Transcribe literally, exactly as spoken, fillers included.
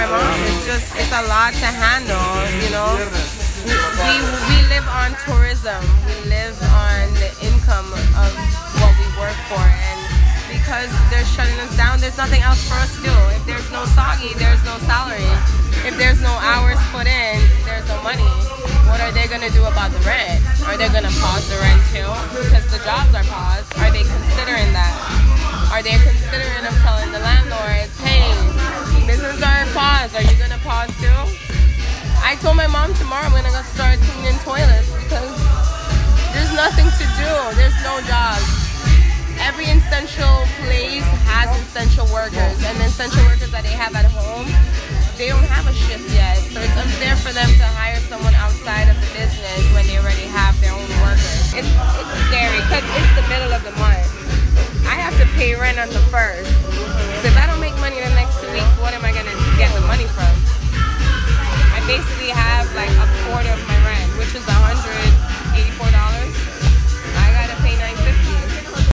my mom. It's just, it's a lot to handle, you know. We, we live on tourism. We live on the income of what we work for. And because they're shutting us down, there's nothing else for us to do. If there's no soggy, there's no salary. If there's no hours put in, there's no money. What are they going to do about the rent? Are they going to pause the rent too? Because the jobs are paused. Are they considering that? Are they considering of telling the landlords, hey, business are paused. Are you going to pause too? I told my mom tomorrow I'm going to go start cleaning toilets because there's nothing to do. There's no jobs. Every essential place has essential workers, and the essential workers that they have at home, they don't have a shift yet. So it's unfair for them to hire someone outside of the business when they already have their own workers. It's, it's scary because it's the middle of the month. I have to pay rent on the first. So if I don't